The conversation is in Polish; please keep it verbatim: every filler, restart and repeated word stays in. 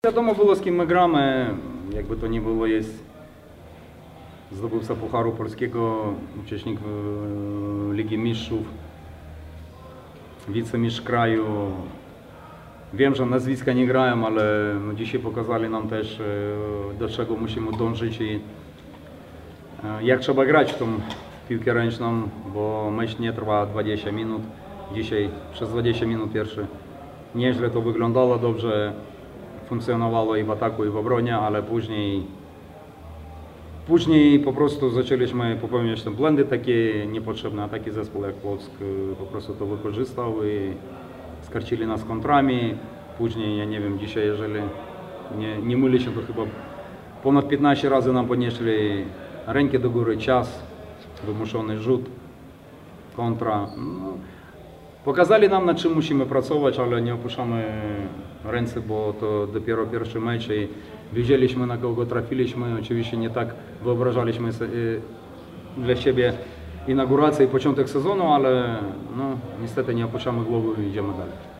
Wiadomo było, z kim my gramy, jakby to nie było, jest zdobywca Pucharu Polskiego, uczestnik Ligi Mistrzów, wicemistrz kraju. Wiem, że nazwiska nie grają, ale no dzisiaj pokazali nam też, do czego musimy dążyć i jak trzeba grać w tą piłkę ręczną, bo mecz nie trwa dwadzieścia minut. Dzisiaj przez dwadzieścia minut pierwszy nieźle to wyglądało, dobrze funkcjonowało i w ataku, i w obronie, ale później, później po prostu zaczęliśmy popełniać te błędy takie niepotrzebne, a taki zespół jak Płock po prostu to wykorzystał i skarcili nas kontrami. Później, ja nie wiem, dzisiaj, jeżeli nie, nie myli się, to chyba ponad piętnaście razy nam podnieśli rękę do góry, czas, wymuszony rzut, kontra. No, pokazali nam, nad czym musimy pracować, ale nie opuszczamy ręce, bo to dopiero pierwszy mecz i wiedzieliśmy, na kogo trafiliśmy. Oczywiście nie tak wyobrażaliśmy dla siebie inaugurację i początek sezonu, ale no, niestety nie opuszczamy głowy i idziemy dalej.